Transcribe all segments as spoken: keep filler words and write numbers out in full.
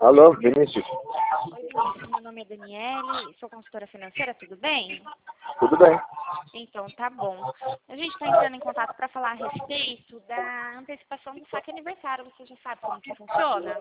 Alô, Vinícius. Oi, Vinícius. Meu nome é Daniele, sou consultora financeira, tudo bem? Tudo bem? Então, tá bom. A gente está entrando em contato para falar a respeito da antecipação do saque aniversário. Você já sabe como que funciona?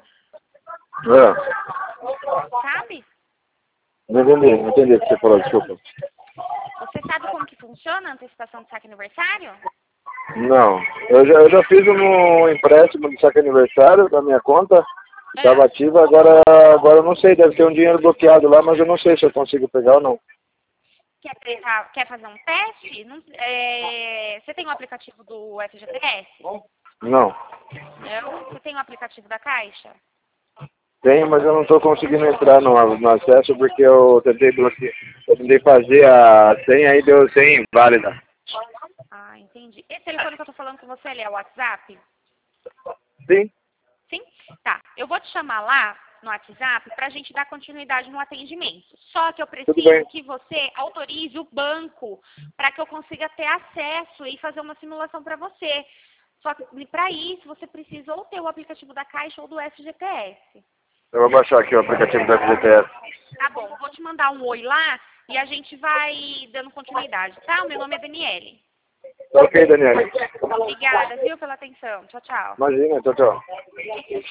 Ah, Sabe? não entendi, não entendi o que você falou, desculpa. Você sabe como que funciona a antecipação do saque aniversário? Não, eu já, eu já fiz um empréstimo de saque aniversário da minha conta, estava É. ativa, agora, agora eu não sei, deve ter um dinheiro bloqueado lá, mas eu não sei se eu consigo pegar ou não. Quer, tentar- quer fazer um teste? Não- é, você tem o aplicativo do F G T S? Não, Não? Você tem o aplicativo da Caixa? tenho, mas eu não estou conseguindo entrar no, no acesso porque eu tentei bloquear, eu tentei fazer a senha aí deu senha inválida. Ah, entendi. Esse telefone que eu tô falando com você, ele é o WhatsApp? Sim, Sim? Tá. Eu vou te chamar lá no WhatsApp para a gente dar continuidade no atendimento. Só que eu tudo bem. preciso que você autorize o banco para que eu consiga ter acesso e fazer uma simulação para você. Só que para isso você precisa ou ter o aplicativo da Caixa ou do F G T S. Eu vou baixar aqui o aplicativo da F G T S. Tá bom, vou te mandar um oi lá e a gente vai dando continuidade, tá? O meu nome é Daniele. Ok, Daniela. Obrigada, viu, pela atenção. Tchau, tchau. Imagina, tchau, tchau.